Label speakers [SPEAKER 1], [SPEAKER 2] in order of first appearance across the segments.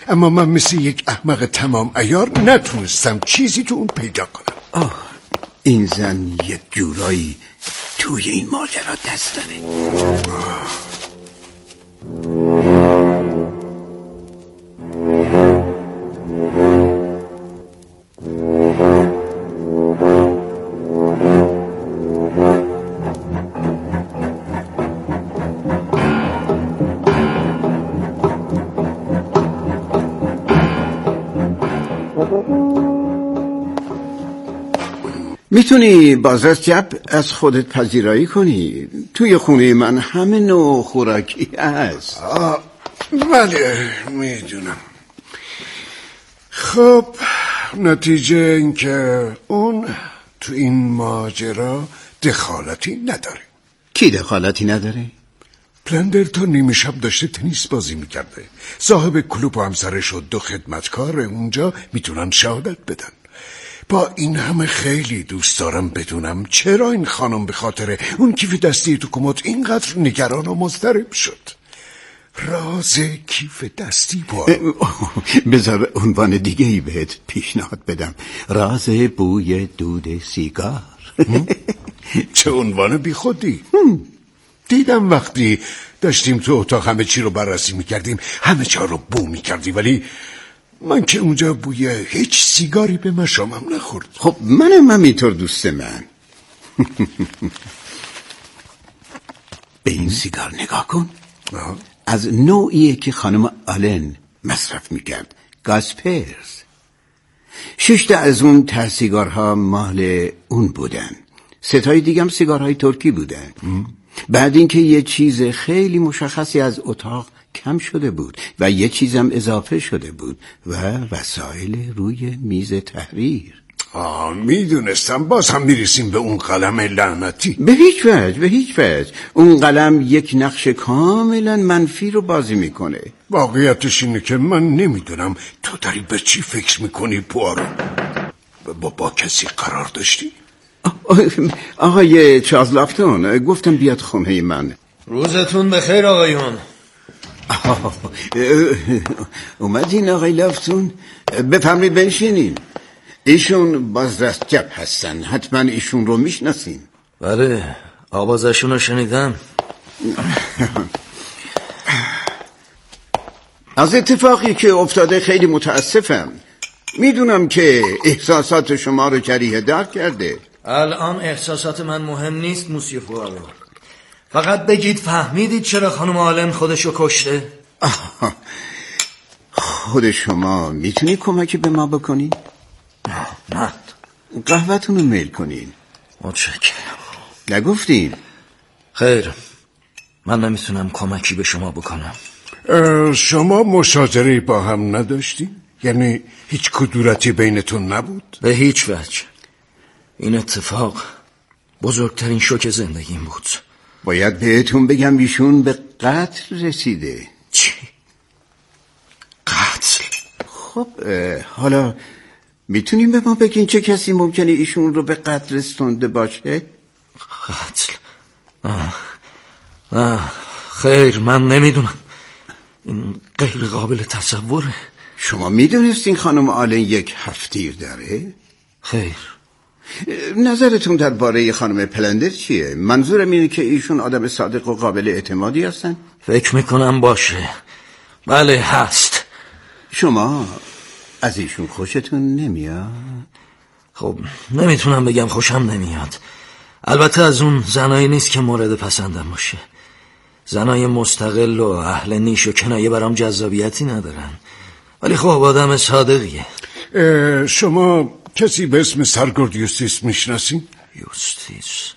[SPEAKER 1] اما من مثل یک احمق تمام عیار نتونستم چیزی تو اون پیدا کنم.
[SPEAKER 2] این زن یک جورایی توی این ماجرا دست داره. میتونی باز از جب از خودت پذیرایی کنی. توی خونه من همه نوع خوراکی هست.
[SPEAKER 1] بله میدونم. خب نتیجه این که اون تو این ماجرا دخالتی نداره.
[SPEAKER 2] کی دخالتی نداره؟
[SPEAKER 1] پلندر تا نیمه شب داشته تنیس بازی میکرده. صاحب کلوب و همسرش و 2 خدمتکار اونجا میتونن شهادت بدن. با این همه خیلی دوست دارم بدونم چرا این خانم به خاطر اون کیف دستی تو کمد اینقدر نگران و مضطرب شد. راز کیف دستی
[SPEAKER 2] بذار عنوان دیگه ای بهت پیشنهاد بدم. راز بوی دود سیگار.
[SPEAKER 1] چه عنوان بی خودی. دیدم وقتی داشتیم تو اتاق همه چی رو بررسی میکردیم همه چی رو بو میکردی، ولی من که اونجا بوی هیچ سیگاری به مشامم نخورد.
[SPEAKER 2] خب منم همینطور دوست من. به این سیگار نگاه کن. از نوعیه که خانم آلن مصرف میکرد. گاسپرز. 6 تا از اون ته سیگارها مال اون بودن. 3 تای دیگه هم سیگارهای ترکی بودن. بعد اینکه یه چیز خیلی مشخصی از اتاق کم شده بود و یه چیزم اضافه شده بود و وسایل روی میز تحریر.
[SPEAKER 1] میدونستم. باز هم میرسیم به اون قلم لعنتی.
[SPEAKER 2] به هیچ وجه اون قلم یک نقش کاملا منفی رو بازی میکنه.
[SPEAKER 1] واقعیتش اینه که من نمیدونم تو داری به چی فکر میکنی پوارو. با کسی قرار داشتی؟
[SPEAKER 2] آقای چارلز لافتون گفتم بیاد خونه من.
[SPEAKER 3] روزتون بخیر آقایون.
[SPEAKER 2] اومدین آقای لافتون؟ بفرمایید بنشینین. ایشون بازرسجب هستن. حتما ایشون رو میشناسین.
[SPEAKER 3] بله آوازشون رو شنیدم.
[SPEAKER 2] از اتفاقی که افتاده خیلی متاسفم. میدونم که احساسات شما رو جریحه دار کرده.
[SPEAKER 3] الان احساسات من مهم نیست موسیو فوارو. فقط بگید فهمیدید چرا خانم آلن خودشو کشته؟
[SPEAKER 2] خود شما میتونی کمکی به ما بکنی؟
[SPEAKER 3] نه.
[SPEAKER 2] قهوه‌تون رو میل کنین.
[SPEAKER 3] متشکرم.
[SPEAKER 2] نگفتین؟
[SPEAKER 3] خیر من نمیتونم کمکی به شما بکنم.
[SPEAKER 1] شما مشاجره با هم نداشتی؟ یعنی هیچ کدورتی بینتون نبود؟
[SPEAKER 3] به هیچ وجه. این اتفاق بزرگترین شوک زندگیم بود.
[SPEAKER 2] باید بهتون بگم ایشون به قتل رسیده.
[SPEAKER 3] چی؟ قتل؟
[SPEAKER 2] خب حالا میتونیم به ما بگین چه کسی ممکنه ایشون رو به قتل رسونده باشه؟
[SPEAKER 3] قتل؟ خیر من نمیدونم. این غیر قابل تصوره.
[SPEAKER 2] شما میدونستین خانم آلن یک هفتیر داره؟
[SPEAKER 3] خیر.
[SPEAKER 2] نظرتون درباره خانم پلندر چیه؟ منظورم اینه که ایشون آدم صادق و قابل اعتمادی هستن؟
[SPEAKER 3] فکر میکنم باشه. بله هست.
[SPEAKER 2] شما از ایشون خوشتون نمیاد؟
[SPEAKER 3] خب نمیتونم بگم خوشم نمیاد. البته از اون زنایی نیست که مورد پسندم باشه. زنای مستقل و اهل نیش و کنایه برام جذابیتی ندارن. ولی خب آدم صادقیه.
[SPEAKER 1] شما کسی به اسم سرگرد یوستیس میشناسین؟
[SPEAKER 3] یوستیس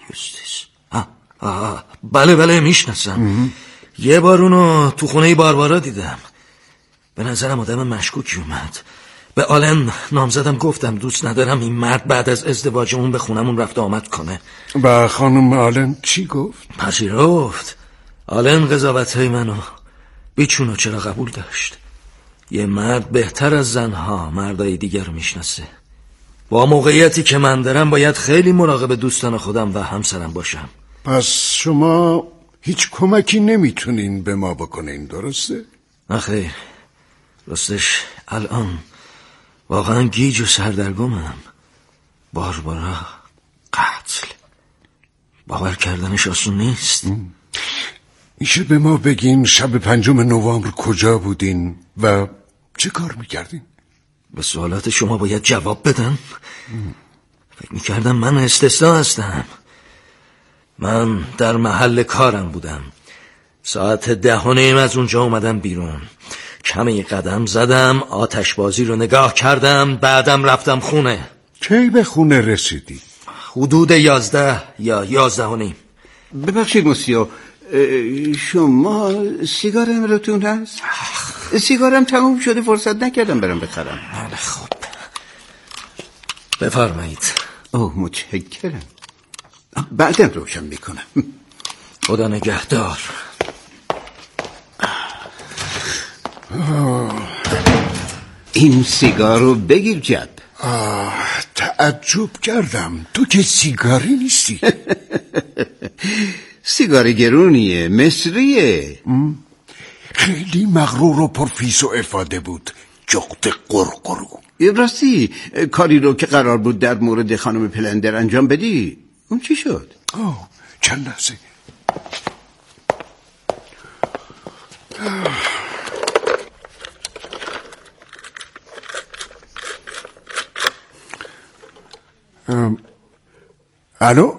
[SPEAKER 3] بله میشناسم. یه بار اونو تو خونه باربارا دیدم. به نظرم آدم مشکوکی اومد. به آلن نامزدم گفتم دوست ندارم این مرد بعد از ازدواج اون به خونمون رفت آمد کنه.
[SPEAKER 1] و خانم آلن چی گفت؟
[SPEAKER 3] پذیرفت. آلن قضاوت‌های منو بیچونو چرا قبول داشت. یه مرد بهتر از زنها مردای دیگر رو میشناسه. با موقعیتی که من دارم باید خیلی مراقب دوستان خودم و همسرم باشم.
[SPEAKER 1] پس شما هیچ کمکی نمیتونین به ما بکنین، درسته؟
[SPEAKER 3] آخه راستش الان واقعا گیج و سردرگمم. باربارا قتل، باور کردنش آسون نیست.
[SPEAKER 1] میشه به ما بگین شب 5 نوامبر کجا بودین و چه کار میکردین؟
[SPEAKER 3] به سوالات شما باید جواب بدم؟ فکر میکردم من استثنا هستم. من در محل کارم بودم. ساعت 10:30 از اونجا اومدم بیرون. کمی قدم زدم، آتشبازی رو نگاه کردم، بعدم رفتم خونه.
[SPEAKER 1] کی به خونه رسیدی؟
[SPEAKER 3] حدود 11 یا 11:30.
[SPEAKER 2] ببخشید موسیو، شما سیگار امراتون هست؟ سیگارم تموم شده، فرصت نکردم برم بخرم.
[SPEAKER 3] بله خب بفرمایید.
[SPEAKER 2] اوه متشکرم، بعدم روشن میکنم.
[SPEAKER 3] خدا نگهدار.
[SPEAKER 2] این سیگار رو بگیر جد.
[SPEAKER 1] تعجب کردم، تو که سیگاری نیستی.
[SPEAKER 2] سیگار گرونیه، مصریه.
[SPEAKER 1] خیلی مغرور و پرفیس و افاده بود، جغد قرقرو.
[SPEAKER 2] راستی کاری رو که قرار بود در مورد خانم پلندر انجام بدی، اون چی شد؟
[SPEAKER 1] چند لحظه. الو،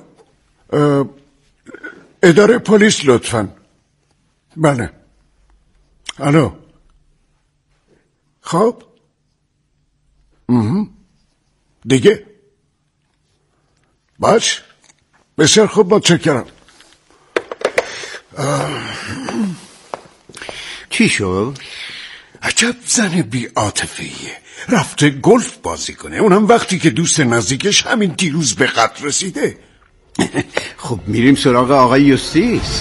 [SPEAKER 1] اداره پلیس لطفاً. بله. الو. خب دیگه باش، بسیار خوب، متشکرم.
[SPEAKER 2] چی شد؟
[SPEAKER 1] عجب زن بی عاطفه‌ایه، رفته گلف بازی کنه، اونم وقتی که دوست نزدیکش همین دیروز به قتل رسیده.
[SPEAKER 2] خب میریم سراغ آقای یوستیس.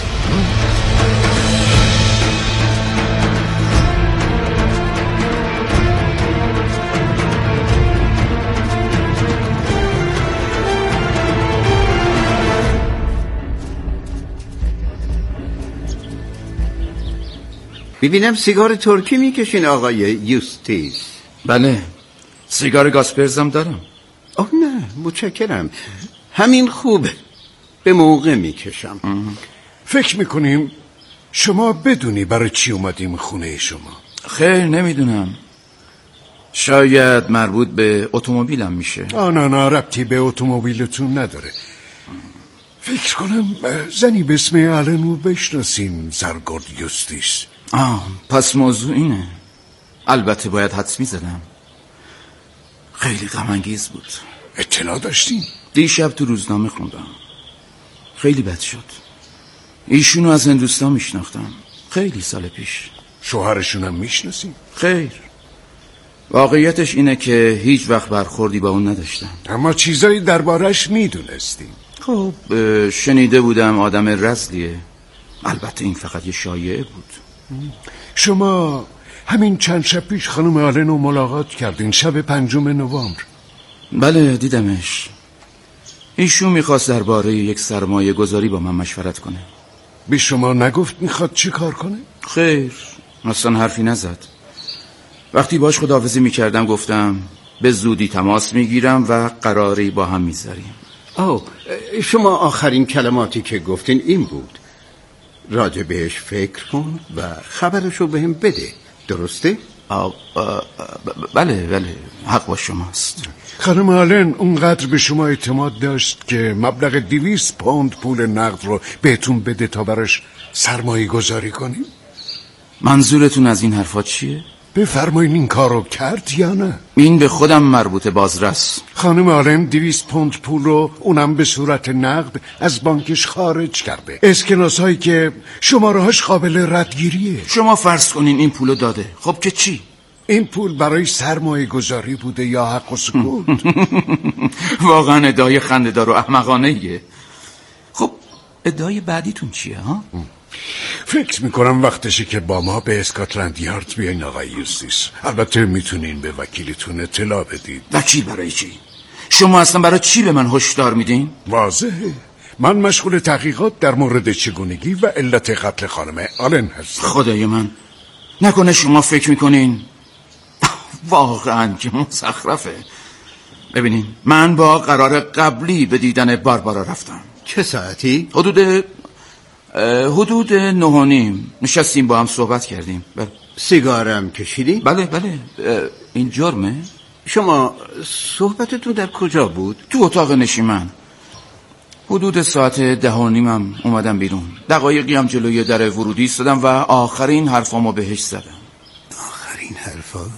[SPEAKER 2] ببینم سیگار ترکی میکشین آقای یوستیس؟
[SPEAKER 4] بله، سیگار گاسپرزم دارم.
[SPEAKER 2] آه نه متشکرم، همین خوبه، به موقع میکشم.
[SPEAKER 1] فکر میکنیم شما بدونی برای چی اومدیم خونه شما؟
[SPEAKER 4] خیر نمیدونم، شاید مربوط به اتومبیلم میشه.
[SPEAKER 1] نه ربطی به اتومبیلتون نداره. فکر کنم زنی به اسم آلنو بشناسین، سرگرد یوستیس.
[SPEAKER 4] پس موضوع اینه. البته باید حدس میزدم. خیلی غم انگیز بود.
[SPEAKER 1] اطلاع داشتین؟
[SPEAKER 4] دیشب تو روزنامه خوندم. خیلی بد شد. ایشونو از هندوستان میشناختم، خیلی سال پیش.
[SPEAKER 1] شوهرشونم میشناسین؟
[SPEAKER 4] خیر، واقعیتش اینه که هیچ وقت برخوردی با اون نداشتم.
[SPEAKER 1] اما چیزایی دربارش میدونستیم.
[SPEAKER 4] خب شنیده بودم آدم رذلیه. البته این فقط یه شایعه بود.
[SPEAKER 1] شما همین چند شب پیش خانم آلنو ملاقات کردین، شب 5 نوامبر.
[SPEAKER 4] بله دیدمش. ایشون میخواست درباره یک سرمایه گذاری با من مشورت کنه.
[SPEAKER 1] به شما نگفت میخواد چی کار کنه؟
[SPEAKER 4] خیر، اصلا حرفی نزد. وقتی باش خداحافظی میکردم گفتم به زودی تماس میگیرم و قراری با هم میذاریم.
[SPEAKER 2] شما آخرین کلماتی که گفتین این بود: راجع بهش فکر کن و خبرشو بهم بده، درسته؟
[SPEAKER 4] بله حق با شماست.
[SPEAKER 1] خانم آلن اونقدر به شما اعتماد داشت که مبلغ 200 پوند پول نقد رو بهتون بده تا براش سرمایه گذاری کنیم؟
[SPEAKER 4] منظورتون از این حرفا چیه؟
[SPEAKER 1] بفرمایین این کارو کرد یا نه؟
[SPEAKER 4] این به خودم مربوطه بازرس.
[SPEAKER 1] خانم آلن 200 پوند پول رو اونم به صورت نقد از بانکش خارج کرده. اسکناس هایی که شماره‌هاش قابل ردگیریه.
[SPEAKER 4] شما فرض کنین این پولو داده، خب که چی؟
[SPEAKER 1] این پول برای سرمایه گذاری بوده یا حق و سکوت؟
[SPEAKER 4] واقعا ادعای خنده‌دار و احمقانه‌ایه. خب ادعای بعدیتون چیه ها؟
[SPEAKER 1] فکر میکنم وقتشه که با ما به اسکاتلند یارد بیاین آقای یوستیس. البته میتونین به وکیلتون اطلاع بدید.
[SPEAKER 4] وکیل برای چی؟ شما اصلا برای چی به من هشدار میدین؟
[SPEAKER 1] واضحه، من مشغول تحقیقات در مورد چگونگی و علت قتل خانم آلن هستم.
[SPEAKER 4] خدای من، نکنه شما فکر میکنین واقعا که مزخرفه. ببینین من با قرار قبلی به دیدن باربارا رفتم.
[SPEAKER 2] چه ساعتی؟
[SPEAKER 4] حدود 9:30 نشستیم با هم صحبت کردیم. بله.
[SPEAKER 2] سیگارم کشیدی؟
[SPEAKER 4] بله. این جرمه؟
[SPEAKER 2] شما صحبتتون در کجا بود؟
[SPEAKER 4] تو اتاق نشیمن. حدود ساعت 10:30 اومدم بیرون. دقایقی هم جلوی در ورودی ایستادم و آخرین حرفامو بهش زدم.
[SPEAKER 2] آخرین حرفا؟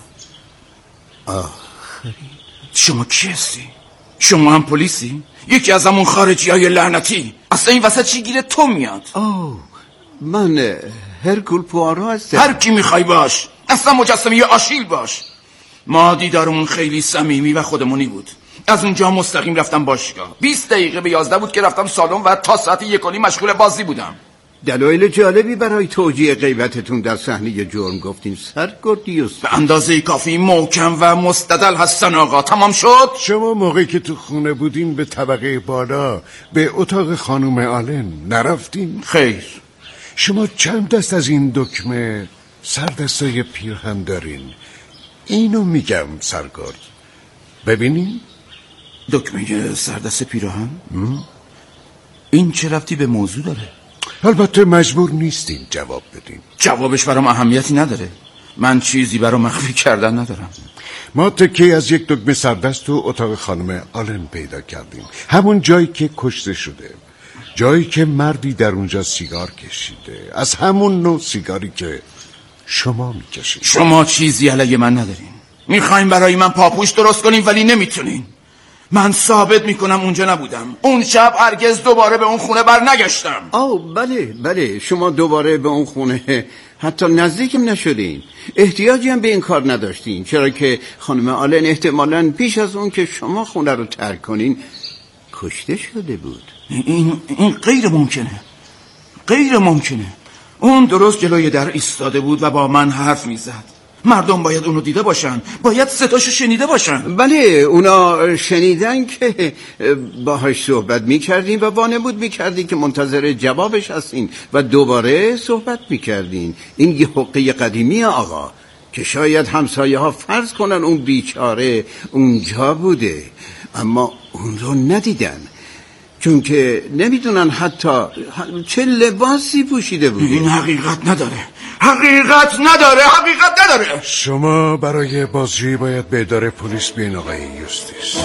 [SPEAKER 4] شما کی هستی؟ شما هم پلیسی؟ یکی از همون خارجی های لعنتی؟ اصلا این وسط چی گیره تو میاد؟
[SPEAKER 2] من هرکول پوآرو هستم.
[SPEAKER 4] هر کی میخوای باش، اصلا مجسمه آشیل باش. ما دیدارمون خیلی صمیمی و خودمونی بود. از اونجا مستقیم رفتم باشگاه. 20 دقیقه به 11 بود که رفتم سالن و تا ساعت 1:30 مشغول بازی بودم.
[SPEAKER 2] دلایل جالبی برای توجیه غیبتتون در صحنه جرم گفتین سرگردیوس.
[SPEAKER 4] به اندازه کافی محکم و مستدل هستن آقا. تمام شد؟
[SPEAKER 1] شما موقعی که تو خونه بودین به طبقه بالا به اتاق خانم آلن نرفتین؟
[SPEAKER 4] خیر.
[SPEAKER 1] شما چند دست از این دکمه سردستای پیرهن دارین؟ اینو میگم سرگرد. ببینین
[SPEAKER 4] دکمه سردست پیراهن؟ این چه ربطی به موضوع داره؟
[SPEAKER 1] البته مجبور نیستین جواب بدین.
[SPEAKER 4] جوابش برام اهمیتی نداره. من چیزی برام مخفی کردن ندارم.
[SPEAKER 1] ما تکی از یک دکمه سردست تو اتاق خانم آلن پیدا کردیم. همون جایی که کشته شده، جایی که مردی در اونجا سیگار کشیده، از همون نوع سیگاری که شما میکشید.
[SPEAKER 4] شما چیزی علیه من ندارین. میخواین برای من پاپوش درست کنین ولی نمیتونین. من ثابت میکنم اونجا نبودم. اون شب هرگز دوباره به اون خونه بر نگشتم.
[SPEAKER 2] بله شما دوباره به اون خونه حتی نزدیکم نشدین. احتیاجی هم به این کار نداشتین، چرا که خانم آلن احتمالاً پیش از اون که شما خونه رو ترک کنین کشته شده بود.
[SPEAKER 4] این غیر ممکنه. اون درست جلوی در ایستاده بود و با من حرف میزد. مردم باید اونو دیده باشن، باید صداشو شنیده باشن.
[SPEAKER 2] بله اونا شنیدن که باهاش صحبت میکردین و وانمود میکردین که منتظر جوابش هستین و دوباره صحبت میکردین. این یه حقه قدیمی آقا که شاید همسایه ها فرض کنن اون بیچاره اونجا بوده اما اون رو ندیدن، چون که نمیدونن حتی چه لباسی پوشیده بوده.
[SPEAKER 4] این حقیقت نداره.
[SPEAKER 1] شما برای بازجویی باید به اداره پلیس بیاین آقای یوستیس.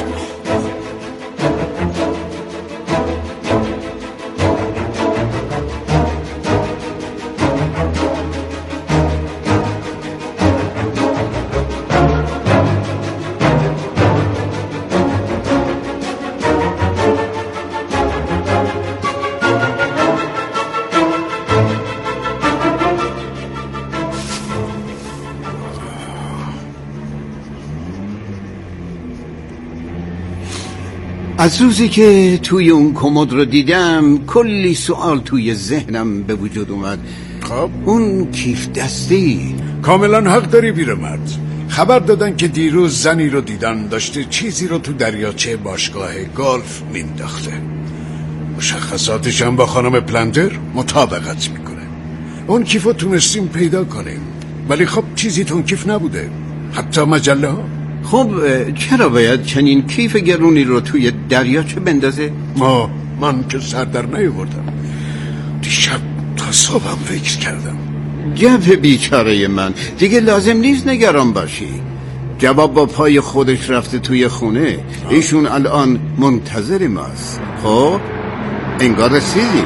[SPEAKER 2] از روزی که توی اون کمد رو دیدم کلی سوال توی ذهنم به وجود اومد.
[SPEAKER 1] خب
[SPEAKER 2] اون کیف دستی.
[SPEAKER 1] کاملا حق داری بیرمرد. خبر دادن که دیروز زنی رو دیدن داشته چیزی رو تو دریاچه باشگاه گلف مینداخته. مشخصاتش هم با خانم پلندر مطابقت میکنه. اون کیف رو تونستیم پیدا کنیم ولی خب چیزی تو اون کیف نبوده، حتی مجله ها.
[SPEAKER 2] خب چرا باید چنین کیف گرونی رو توی دریاچه بندازه؟
[SPEAKER 1] من که سر در نیاوردم. دیشب تا صبحم فکر کردم.
[SPEAKER 2] جف بیچاره من دیگه لازم نیست نگران باشی. جواب با پای خودش رفته توی خونه. ایشون الان منتظر ماست. خب انگار رسیدیم.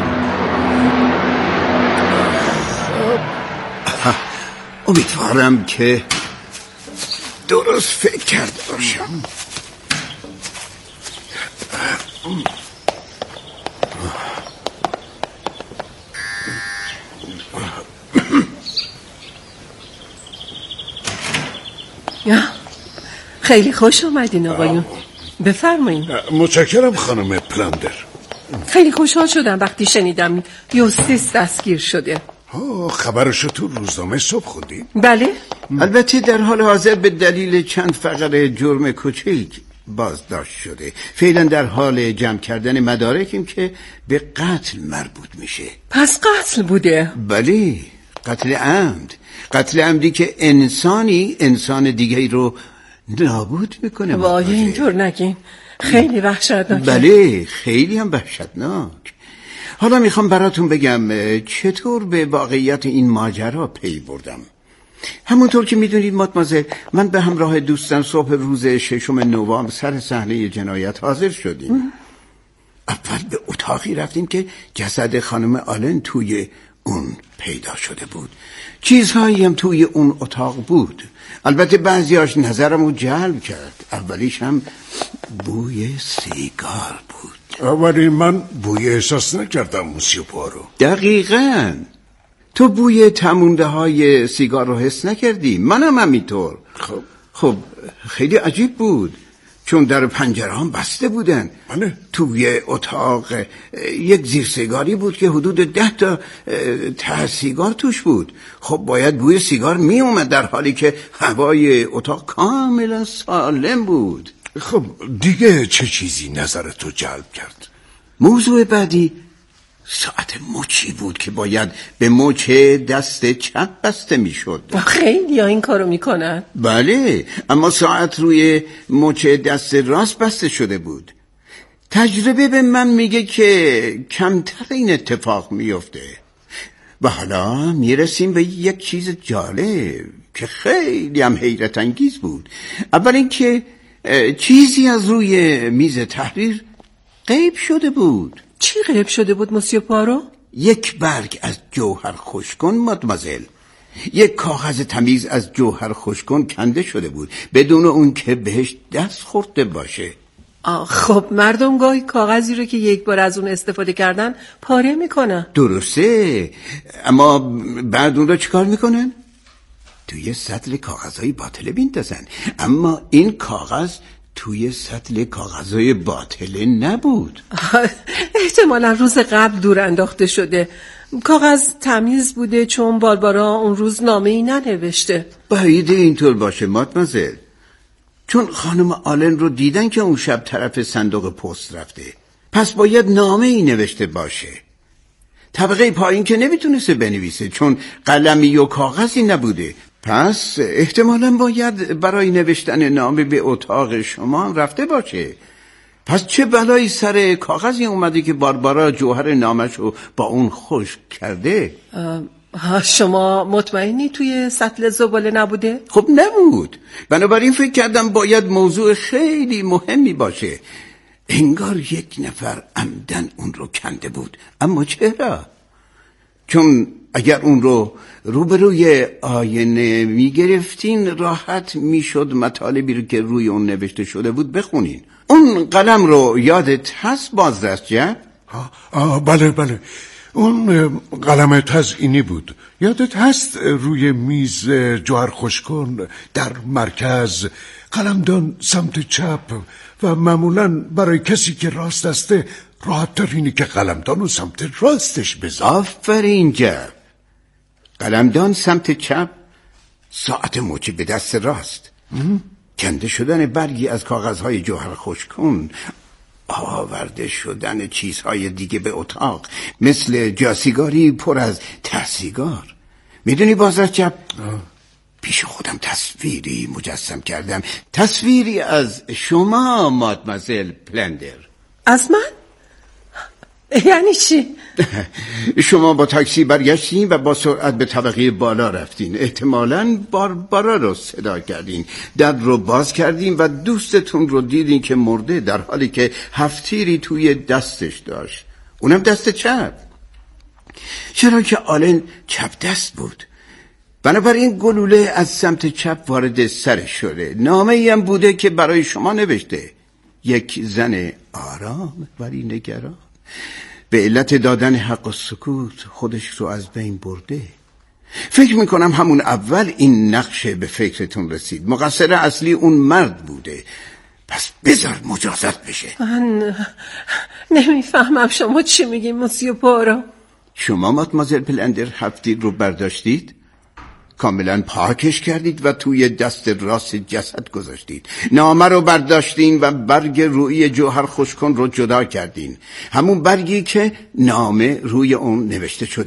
[SPEAKER 2] امیدوارم که درست فکر کرده باشم.
[SPEAKER 5] خیلی خوش آمدین آقایون. بفرمایین.
[SPEAKER 1] متشکرم خانم پلندر.
[SPEAKER 5] خیلی خوشحال شدم وقتی شنیدم یوستیس دستگیر شده.
[SPEAKER 1] خبرشو تو روزنامه صبح خوندین؟
[SPEAKER 5] بله.
[SPEAKER 2] البته در حال حاضر به دلیل چند فقره جرم کوچیک بازداشت شده. فعلا در حال جمع کردن مدارکیم که به قتل مربوط میشه.
[SPEAKER 5] پس قتل بوده؟
[SPEAKER 2] بله قتل عمدی که انسان دیگری رو نابود میکنه.
[SPEAKER 5] وای اینطور نگین، خیلی وحشتناکه.
[SPEAKER 2] بله خیلی هم وحشتناک. حالا میخوام براتون بگم چطور به واقعیت این ماجرا پی بردم. همونطور که میدونید مادمازل، من به همراه دوستان صبح روز 6 نوامبر سر صحنه جنایت حاضر شدیم. اول به اتاقی رفتیم که جسد خانم آلن توی اون پیدا شده بود. چیزهایی هم توی اون اتاق بود. البته بعضیاش نظرمو جلب کرد. اولیش هم بوی سیگار بود.
[SPEAKER 1] ولی من بوی احساس نکردم موسیو پوارو.
[SPEAKER 2] دقیقاً تو بوی تمونده های سیگار رو حس نکردی، منم همینطور. خب خیلی عجیب بود، چون در پنجره هم بسته بودن. توی اتاق یک زیر سیگاری بود که حدود 10 تا ته سیگار توش بود. خب باید بوی سیگار می اومد در حالی که هوای اتاق کاملا سالم بود.
[SPEAKER 1] خب دیگه چه چیزی نظرتو جلب کرد؟
[SPEAKER 2] موضوع بعدی ساعت مچی بود که باید به مچ دست چپ بسته می شد.
[SPEAKER 5] خیلی ها این کارو میکنن.
[SPEAKER 2] بله، اما ساعت روی مچ دست راست بسته شده بود. تجربه به من میگه که کمتر این اتفاق میفته. و حالا میرسیم به یک چیز جالب که خیلی هم حیرت انگیز بود. اول اینکه چیزی از روی میز تحریر غیب شده بود.
[SPEAKER 5] چی غیب شده بود موسیو پوارو؟
[SPEAKER 2] یک برگ از جوهر خشکن مادمازل. یک کاغذ تمیز از جوهر خشکن کنده شده بود بدون اون که بهش دست خورده باشه.
[SPEAKER 5] خب مردم گاهی کاغذی رو که یک بار از اون استفاده کردن پاره میکنن.
[SPEAKER 2] درسته، اما بعد اون رو چیکار میکنن؟ توی سطل کاغذهای باطله میندازن. اما این کاغذ توی سطل کاغذهای باطله نبود.
[SPEAKER 5] احتمالا روز قبل دور انداخته شده. کاغذ تمیز بوده چون باربارا اون روز نامه‌ای ننوشته.
[SPEAKER 2] بعیده اینطور باشه مادمازل، چون خانم آلن رو دیدن که اون شب طرف صندوق پست رفته. پس باید نامه‌ای نوشته باشه. طبقه پایین که نمیتونسته بنویسه چون قلمی و کاغذی نبوده. پس احتمالاً باید برای نوشتن نامه به اتاق شما هم رفته باشه. پس چه بلایی سر کاغذی اومده که باربارا جوهر نامشو با اون خشک کرده؟
[SPEAKER 5] شما مطمئنی توی سطل زباله نبوده؟
[SPEAKER 2] خب نبود. بنابراین فکر کردم باید موضوع خیلی مهمی باشه. انگار یک نفر عمدن اون رو کنده بود. اما چرا؟ چون اگر اون رو روبروی آینه میگرفتین راحت میشد مطالبی رو که روی اون نوشته شده بود بخونین. اون قلم رو یادت هست بازرس جب؟
[SPEAKER 1] بله اون قلم تزئینی بود. یادت هست روی میز جوهر خشکن در مرکز، قلمدان سمت چپ و معمولا برای کسی که راست دسته راحت تر اینه که قلمدان رو سمت راستش بذاره.
[SPEAKER 2] آفرین جب. قلمدان سمت چپ، ساعت مچی به دست راست. کنده شدن برگی از کاغذهای جوهر خشکن، آورده شدن چیزهای دیگه به اتاق مثل جاسیگاری پر از ته سیگار. میدونی بازرس جب، پیش خودم تصویری مجسم کردم. تصویری از شما مادمازل پلندر.
[SPEAKER 5] از من؟ یعنی چی؟
[SPEAKER 2] شما با تاکسی برگشتین و با سرعت به طبقه بالا رفتین. احتمالاً باربارا رو صدا کردین. در رو باز کردین و دوستتون رو دیدین که مرده در حالی که هفتیری توی دستش داشت، اونم دست چپ. چرا که آلن چپ دست بود. بنابراین گلوله از سمت چپ وارد سرش شده. نامه‌ای هم بوده که برای شما نوشته. یک زن آرام ولی نگران به علت دادن حق و سکوت خودش رو از بین برده. فکر میکنم همون اول این نقشه به فکرتون رسید. مقصر اصلی اون مرد بوده. پس بذار مجازات بشه.
[SPEAKER 5] من نمیفهمم شما چی میگی موسیو پوارو.
[SPEAKER 2] شما مادمازل پلندر هفتیر رو برداشتید، کاملا پاکش کردید و توی دست راست جسد گذاشتید. نامه رو برداشتین و برگ روی جوهر خشکن رو جدا کردین. همون برگی که نامه روی اون نوشته شده بود.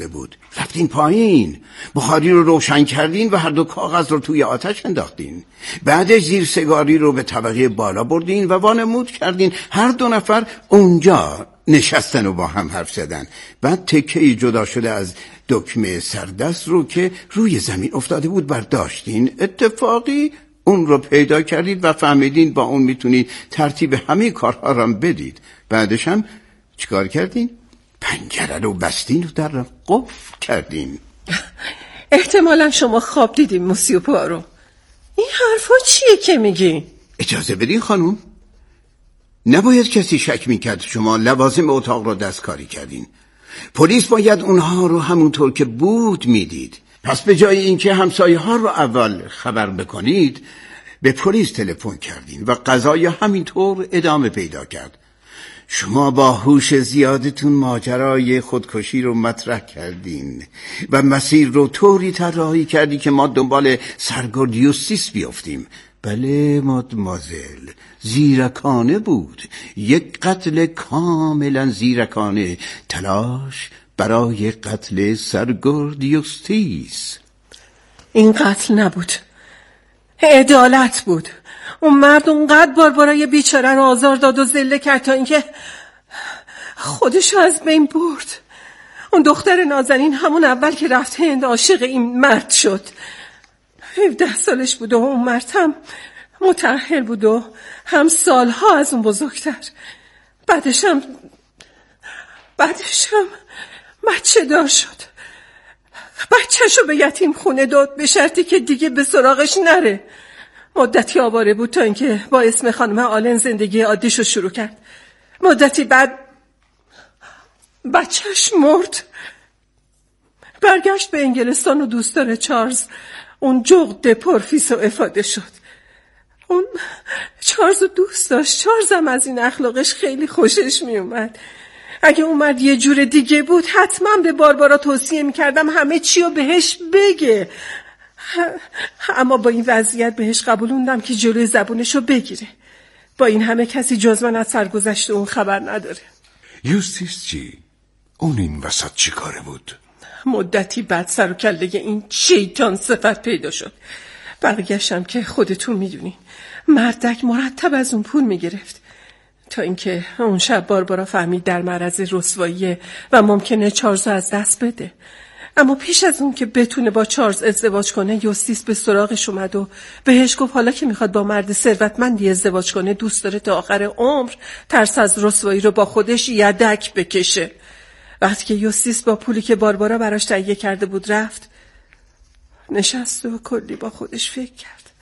[SPEAKER 2] رفتین پایین، بخاری رو روشن کردین و هر دو کاغذ رو توی آتش انداختین. بعدش زیر سیگاری رو به طبقه بالا بردین و وانمود کردین هر دو نفر اونجا نشستن و با هم حرف زدن. بعد تکه‌ای جدا شده از دکمه سردست رو که روی زمین افتاده بود برداشتین. اتفاقی اون رو پیدا کردید و فهمیدین با اون میتونید ترتیب همه کارها رو بدید. بعدش هم چیکار کردین؟ پنجره رو بستین و در رو قفل کردین.
[SPEAKER 5] احتمالا شما خواب دیدین موسیو پوارو. این حرفا چیه که میگی؟
[SPEAKER 2] اجازه بدین خانوم. نباید کسی شک میکرد شما لوازم اتاق رو دستکاری کردین. پلیس باید اونها رو همونطور که بود میدید. پس به جای اینکه همسایه ها رو اول خبر بکنید به پلیس تلفن کردین و قضای همینطور ادامه پیدا کرد. شما با هوش زیادتون ماجرای خودکشی رو مطرح کردین و مسیر رو طوری طراحی کردی که ما دنبال سرگرد یوستیس بیافتیم. بله مادمازل، زیرکانه بود، یک قتل کاملا زیرکانه، تلاش برای قتل سرگرد یوستیس.
[SPEAKER 5] این قتل نبود، عدالت بود. اون مرد اونقدر باربارای بیچاره رو آزار داد و ذله کرد تا اینکه خودشو از بین برد. اون دختر نازنین همون اول که رفت هند عاشق این مرد شد. 17 سالش بود و اون مرد هم متأهل بود و هم سالها از اون بزرگتر. بعدش هم بچه دار شد. بچه‌شو به یتیم خونه داد به شرطی که دیگه به سراغش نره. مدتی آواره بود تا اینکه با اسم خانم آلن زندگی عادیشو شروع کرد. مدتی بعد بچهش مرد. برگشت به انگلستان و دوستدار چارلز اون جغد پرفیس و افاده شد. اون چارلز رو دوست داشت. چارلز هم از این اخلاقش خیلی خوشش می اومد. اگه اون مرد یه جور دیگه بود حتما به باربارا توصیه میکردم همه چی رو بهش بگه. اما با این وضعیت بهش قبولوندم که جلوی زبونشو بگیره. با این همه کسی جز من از سرگذشت اون خبر نداره.
[SPEAKER 1] یوستیس چی؟ اون این وسط چی کاره بود؟
[SPEAKER 5] مدتی بعد سر و کله این شیطان صفت پیدا شد. برگشتم که خودتون میدونین مردک مرتب از اون پول میگرفت تا اینکه اون شب باربارا فهمید در معرض رسواییه و ممکنه چارلز از دست بده. اما پیش از اون که بتونه با چارلز ازدواج کنه یوستیس به سراغش اومد و بهش گفت حالا که میخواد با مرد ثروتمندی ازدواج کنه دوست داره تا آخر عمر ترس از رسوایی رو با خودش یدک بکشه. وقتی که یوستیس با پولی که باربارا براش تهیه کرده بود رفت، نشست و کلی با خودش فکر کرد.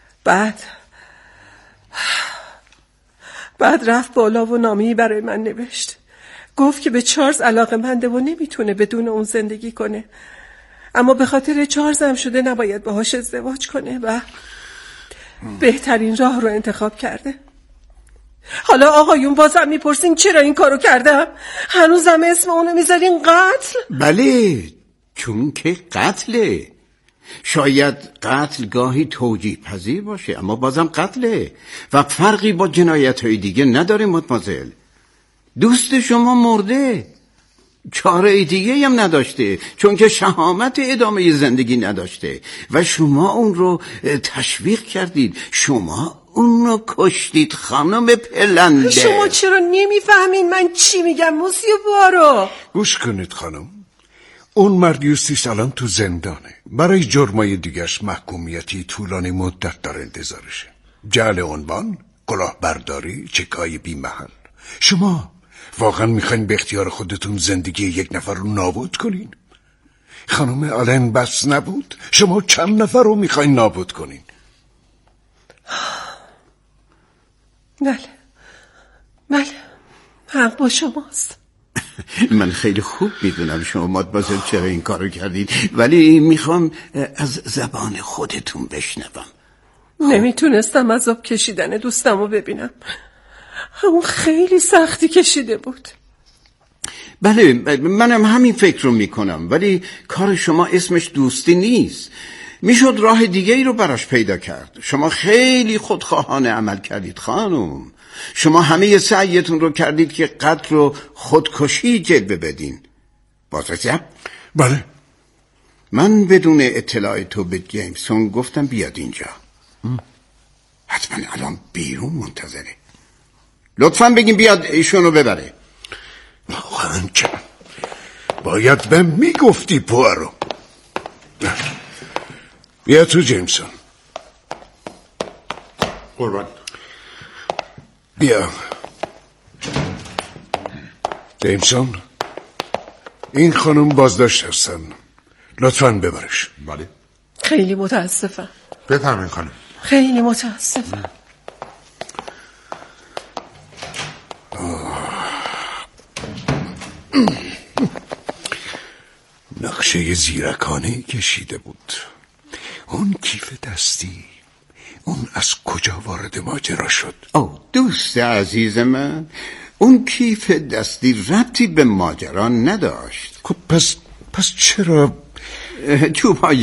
[SPEAKER 5] بعد رفت بالا و نامه‌ای برای من نوشت. گفت که به چارلز علاقه‌منده و نمیتونه بدون اون زندگی کنه، اما به خاطر چارلز هم شده نباید باهاش ازدواج کنه و بهترین راه رو انتخاب کرده. حالا آقایون بازم میپرسین چرا این کارو کردم؟ هنوزم اسم اونو میذارین قتل؟
[SPEAKER 2] بله، چون که قتله. شاید قتل گاهی توجیه پذیر باشه اما بازم قتله و فرقی با جنایت‌های دیگه نداره مادمازل. دوست شما مرده، چاره دیگه هم نداشته چون که شهامت ادامه زندگی نداشته و شما اون رو تشویق کردید. شما اون رو کشتید خانم پلنده.
[SPEAKER 5] شما چرا نمیفهمین من چی میگم موسیو پوارو؟
[SPEAKER 1] گوش کنید خانم، اون مرد یوستیس الان تو زندانه. برای جرمای دیگرش محکومیتی طولانی مدت داره انتظارشه. جعل عنوان، کلاهبرداری، چکای بی محل. شما واقعا میخواین به اختیار خودتون زندگی یک نفر رو نابود کنین؟ خانم آلن بس نبود؟ شما چند نفر رو میخواین نابود کنین؟
[SPEAKER 5] بله حق با شماست.
[SPEAKER 2] من خیلی خوب میدونم شما مادمازل چرا این کارو کردید، ولی میخوام از زبان خودتون بشنوم.
[SPEAKER 5] نمیتونستم عذاب کشیدن دوستمو ببینم. اون خیلی سختی کشیده بود.
[SPEAKER 2] بله منم همین فکر رو میکنم، ولی کار شما اسمش دوستی نیست. میشد راه دیگه ای رو براش پیدا کرد. شما خیلی خودخواهانه عمل کردید خانم. شما همه سعیتون رو کردید که قتل رو خودکشی جلوه بدین. بازرسیم؟
[SPEAKER 1] بله
[SPEAKER 2] من بدون اطلاع تو به جیمسون گفتم بیاد اینجا. حتما الان بیرون منتظره. لطفاً بگیم بیاد ایشونو ببره.
[SPEAKER 1] واقعا که باید به میگفتی پوارو. بیا تو جیمسون.
[SPEAKER 6] قربان.
[SPEAKER 1] بیا جیمسون، این خانم بازداشت هستن، لطفاً ببرش.
[SPEAKER 6] بله.
[SPEAKER 5] خیلی متاسفم.
[SPEAKER 6] بفرمایید خانم.
[SPEAKER 5] خیلی متاسفم.
[SPEAKER 1] نقشه زیرکانه کشیده بود. اون کیف دستی، اون از کجا وارد ماجرا شد؟
[SPEAKER 2] دوست عزیز من، اون کیف دستی ربطی به ماجرا نداشت.
[SPEAKER 1] خب پس چرا؟
[SPEAKER 2] چوب‌های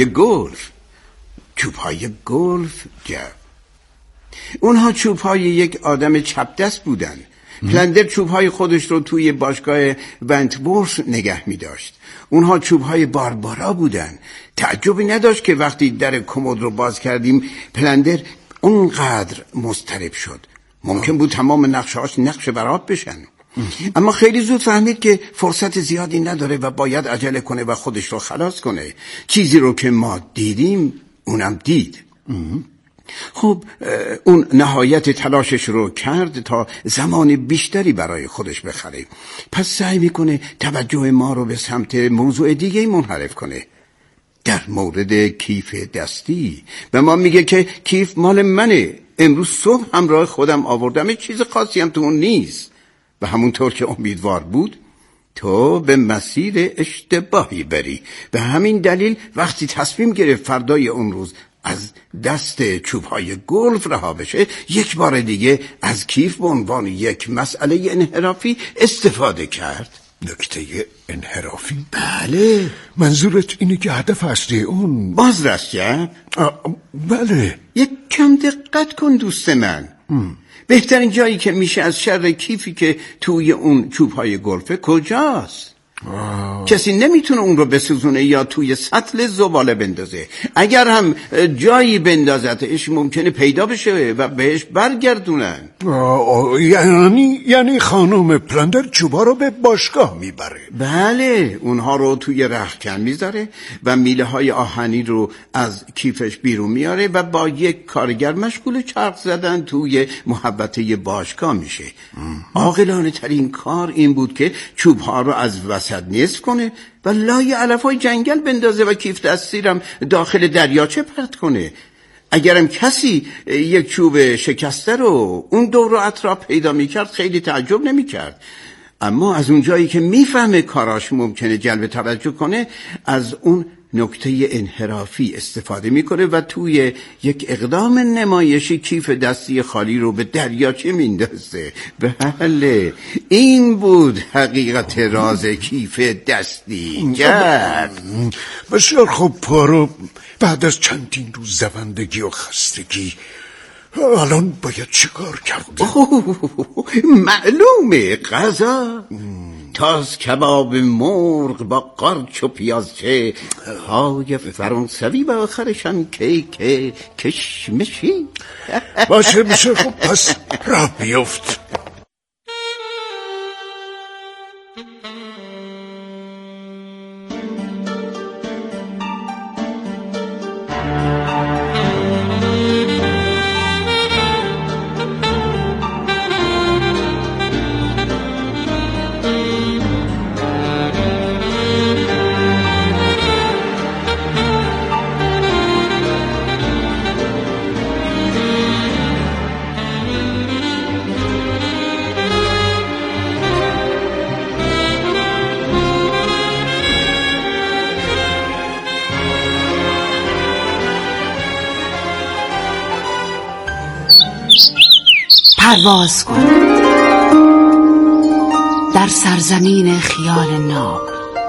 [SPEAKER 2] گلف جب. اونها چوب‌های یک آدم چپ دست بودن. پلندر چوب‌های خودش رو توی باشگاه ونتورث نگه می داشت. اونها چوب‌های باربارا بودن. تعجبی نداشت که وقتی در کمد رو باز کردیم پلندر اونقدر مضطرب شد. ممکن بود تمام نقشه‌هاش نقش برآب بشن. اما خیلی زود فهمید که فرصت زیادی نداره و باید عجله کنه و خودش رو خلاص کنه. چیزی رو که ما دیدیم اونم دید. خب اون نهایت تلاشش رو کرد تا زمان بیشتری برای خودش بخره. پس سعی میکنه توجه ما رو به سمت موضوع دیگه منحرف کنه. در مورد کیف دستی به ما میگه که کیف مال منه. امروز صبح همراه خودم آوردم، چیز خاصی هم تو اون نیست. و همونطور که امیدوار بود تو به مسیر اشتباهی بری. به همین دلیل وقتی تصمیم گرفت فردای اون روز از دست چوب‌های گلف رها بشه، یک بار دیگه از کیف به عنوان یک مسئله انحرافی استفاده کرد.
[SPEAKER 1] نکته انحرافی؟
[SPEAKER 2] بله.
[SPEAKER 1] منظورت اینه که هدف اصلی اون
[SPEAKER 2] بازرس کرد؟
[SPEAKER 1] بله.
[SPEAKER 2] یک کم دقت کن دوست من. بهترین جایی که میشه از شر کیفی که توی اون چوب‌های گلفه کجاست؟ کسی نمیتونه اون رو بسوزونه یا توی سطل زباله بندازه. اگر هم جایی بندازتش ممکنه پیدا بشه و بهش برگردونن.
[SPEAKER 1] یعنی خانم پلندر چوبا رو به باشگاه میبره؟
[SPEAKER 2] بله، اونها رو توی رختکن میذاره و میله های آهنی رو از کیفش بیرون میاره و با یک کارگر مشغول چرخ زدن توی محوطه باشگاه میشه. عاقلانه ترین کار این بود که چوبها رو از وسط نصف کنه و لای علف‌های جنگل بندازه و کیف دستی رو داخل دریاچه پرت کنه. اگرم کسی یک چوب شکسته رو اون دور و اطراف پیدا میکرد خیلی تعجب نمیکرد. اما از اون جایی که میفهمه کاراش ممکنه جلب توجه کنه، از اون نکته انحرافی استفاده میکنه و توی یک اقدام نمایشی کیف دستی خالی رو به دریاچه میندازه. بله، این بود حقیقت راز کیف دستی.
[SPEAKER 1] بسیار خوب پارو. بعد از چندین روز دوندگی و خستگی الان باید چیکار کرد؟
[SPEAKER 2] معلومه، غذا. تاز کباب مرغ با قارچ و پیازچه، های فرانسوی و آخرش هم کیک کشمشی.
[SPEAKER 1] باشه بسیار خوب، پس راه بیفت.
[SPEAKER 7] پرواز کن در سرزمین خیال ناب.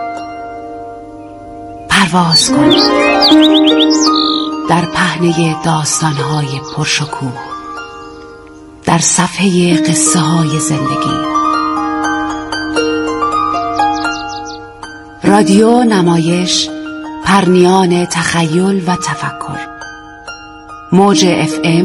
[SPEAKER 7] پرواز کن در پهنه داستان‌های پرشکوه، در صفحه قصه‌های زندگی. رادیو نمایش پرنیان تخیل و تفکر. موج FM